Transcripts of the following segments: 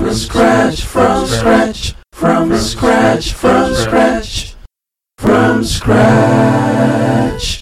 scratch, from scratch, from scratch, from scratch, from scratch.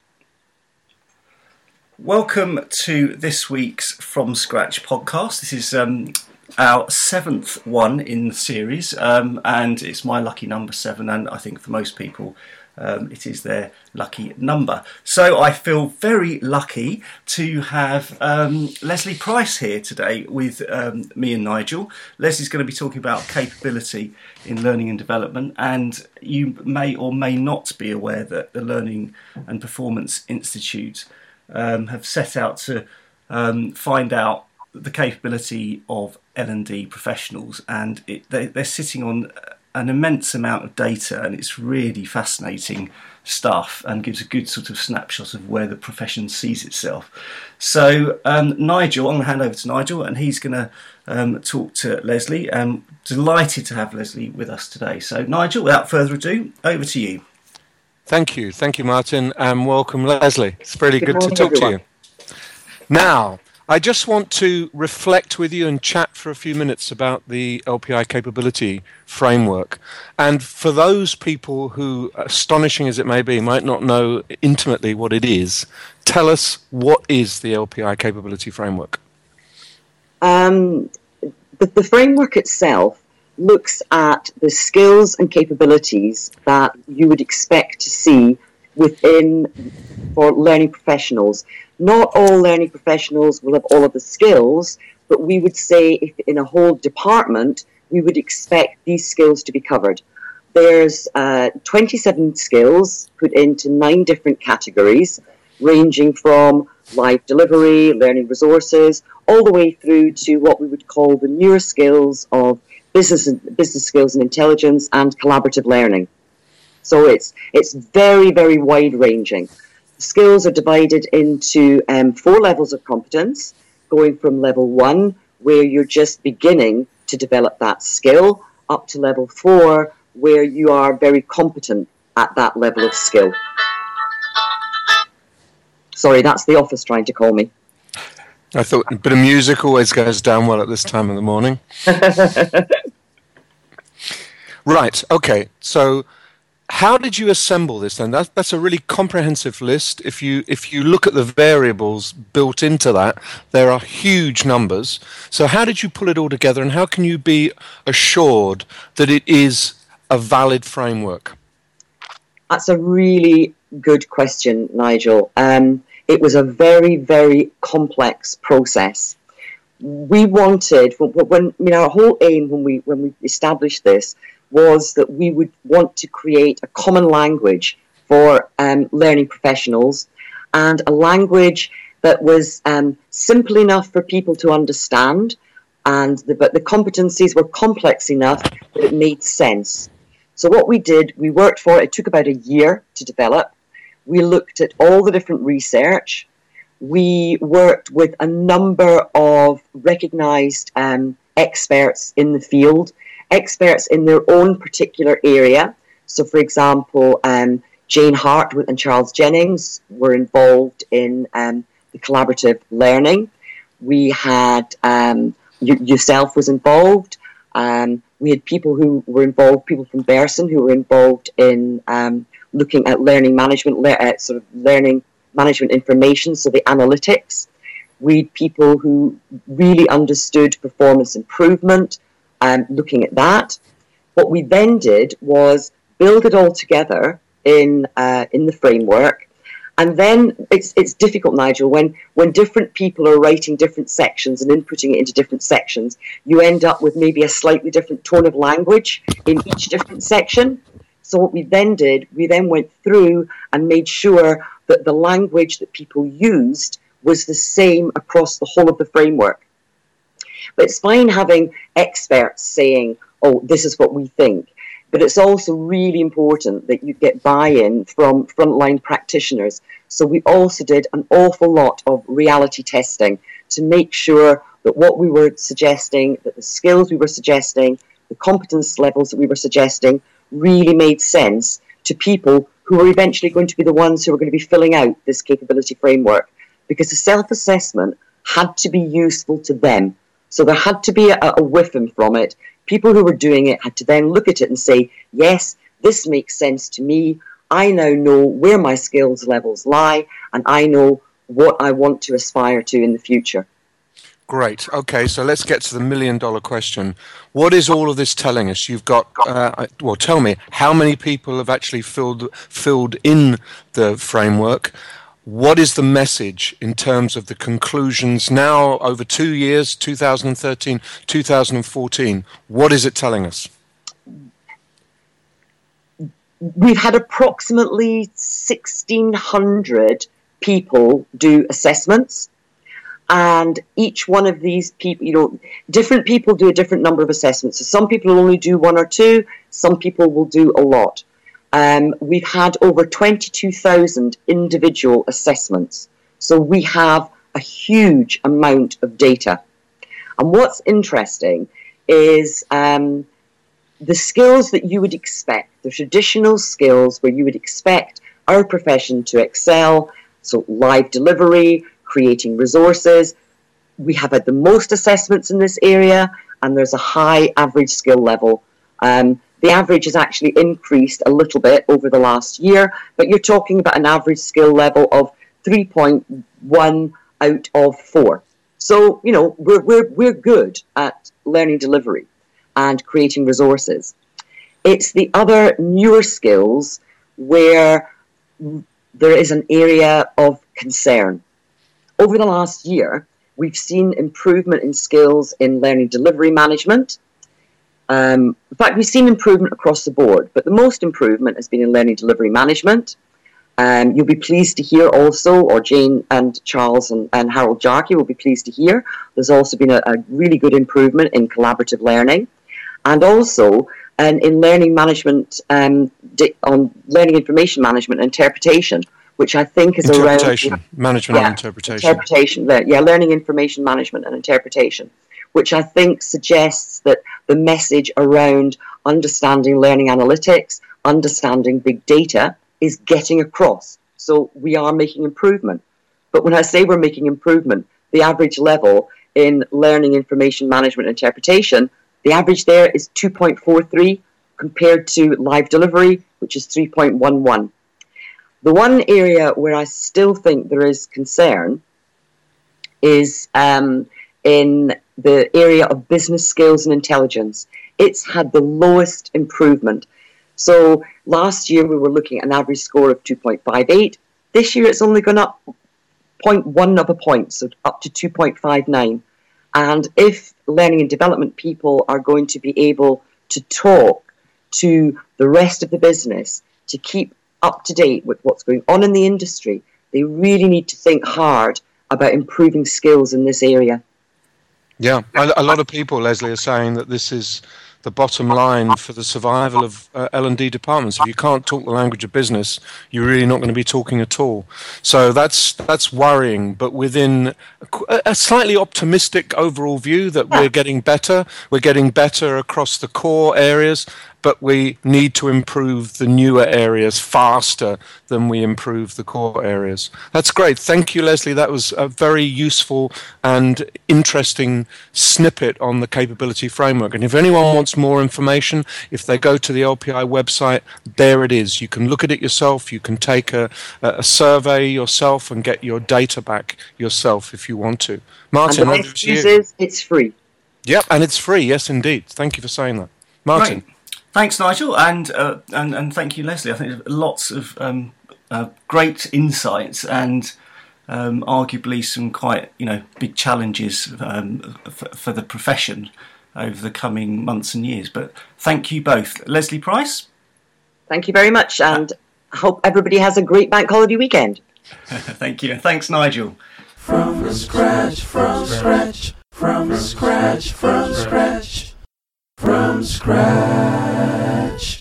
Welcome to this week's From Scratch podcast. This is our seventh one in the series, and it's my lucky number 7, and I think for most people it is their lucky number. So I feel very lucky to have Leslie Price here today with me and Nigel. Leslie's going to be talking about capability in learning and development, and you may or may not be aware that the Learning and Performance Institute have set out to find out the capability of L&D professionals, and they're sitting on an immense amount of data, and it's really fascinating stuff and gives a good sort of snapshot of where the profession sees itself. So Nigel, I'm going to hand over to Nigel, and he's going to talk to Leslie. I'm delighted to have Leslie with us today. So Nigel, without further ado, over to you. Thank you, Martin, and welcome, Leslie. It's really good to talk to you. Now, I just want to reflect with you and chat for a few minutes about the LPI capability framework. And for those people who, astonishing as it may be, might not know intimately what it is, tell us, what is the LPI capability framework? The framework itself looks at the skills and capabilities that you would expect to see for learning professionals. Not all learning professionals will have all of the skills, but we would say if in a whole department, we would expect these skills to be covered. There's 27 skills put into 9 different categories, ranging from live delivery, learning resources, all the way through to what we would call the newer skills of business skills and intelligence and collaborative learning. So it's very, very wide-ranging. Skills are divided into 4 levels of competence, going from level 1, where you're just beginning to develop that skill, up to level 4, where you are very competent at that level of skill. Sorry, that's the office trying to call me. I thought a bit of music always goes down well at this time of the morning. Right, okay, so how did you assemble this then? That's a really comprehensive list. If you look at the variables built into that, there are huge numbers. So how did you pull it all together, and how can you be assured that it is a valid framework? That's a really good question, Nigel. It was a very, very complex process. We wanted, our whole aim when we established this was that we would want to create a common language for learning professionals, and a language that was simple enough for people to understand, but the competencies were complex enough that it made sense. So what we did, we worked for it. It took about a year to develop. We looked at all the different research. We worked with a number of recognised experts in the field, experts in their own particular area. So, for example, Jane Hart and Charles Jennings were involved in the collaborative learning. We had, yourself was involved. We had people who were involved, people from Berson who were involved in looking at learning management, learning management information, so the analytics. We had people who really understood performance improvement, looking at that. What we then did was build it all together in the framework. And then it's difficult, Nigel, when different people are writing different sections and inputting it into different sections, you end up with maybe a slightly different tone of language in each different section. So what we then did, we then went through and made sure that the language that people used was the same across the whole of the framework. But it's fine having experts saying, oh, this is what we think. But it's also really important that you get buy-in from frontline practitioners. So we also did an awful lot of reality testing to make sure that what we were suggesting, that the skills we were suggesting, the competence levels that we were suggesting really made sense to people who are eventually going to be the ones who are going to be filling out this capability framework. Because the self-assessment had to be useful to them. So there had to be a whiffing from it. People who were doing it had to then look at it and say, yes, this makes sense to me. I now know where my skills levels lie, and I know what I want to aspire to in the future. Great. Okay, so let's get to the million-dollar question. What is all of this telling us? You've got, well, tell me, how many people have actually filled in the framework? What is the message in terms of the conclusions now over 2 years, 2013, 2014? What is it telling us? We've had approximately 1,600 people do assessments. And each one of these people, different people do a different number of assessments. So some people only do 1 or 2. Some people will do a lot. We've had over 22,000 individual assessments. So we have a huge amount of data. And what's interesting is the skills that you would expect, the traditional skills where you would expect our profession to excel, so live delivery, creating resources. We have had the most assessments in this area, and there's a high average skill level. The average has actually increased a little bit over the last year, but you're talking about an average skill level of 3.1 out of 4. So, we're good at learning delivery and creating resources. It's the other newer skills where there is an area of concern. Over the last year, we've seen improvement in skills in learning delivery management. In fact, we've seen improvement across the board, but the most improvement has been in learning delivery management. You'll be pleased to hear also, or Jane and Charles and Harold Jarkey will be pleased to hear, there's also been a really good improvement in collaborative learning. And also in learning management, on learning information management and interpretation, which I think is interpretation, around... management and interpretation. Interpretation, learning information management and interpretation, which I think suggests that the message around understanding learning analytics, understanding big data is getting across. So we are making improvement. But when I say we're making improvement, the average level in learning information management and interpretation, the average there is 2.43 compared to live delivery, which is 3.11. The one area where I still think there is concern is in the area of business skills and intelligence. It's had the lowest improvement. So last year we were looking at an average score of 2.58. This year it's only gone up 0.1 of a point, so up to 2.59. And if learning and development people are going to be able to talk to the rest of the business to keep up to date with what's going on in the industry, they really need to think hard about improving skills in this area. Yeah, a lot of people, Leslie, are saying that this is the bottom line for the survival of L&D departments. If you can't talk the language of business, you're really not going to be talking at all. So that's worrying, but within a slightly optimistic overall view that we're getting better. We're getting better across the core areas, but we need to improve the newer areas faster than we improve the core areas. That's great. Thank you, Leslie. That was a very useful and interesting snippet on the capability framework. And if anyone wants more information, if they go to the LPI website, there it is. You can look at it yourself. You can take a survey yourself and get your data back yourself if you want to. Martin, and the best news is it's free. Yep, and it's free. Yes, indeed. Thank you for saying that. Martin. Right. Thanks, Nigel, and thank you, Leslie. I think there's lots of great insights and arguably some quite big challenges for the profession over the coming months and years. But thank you both, Leslie Price. Thank you very much, and I hope everybody has a great bank holiday weekend. Thank you, and thanks, Nigel. From scratch, from scratch, from scratch, from scratch, from scratch.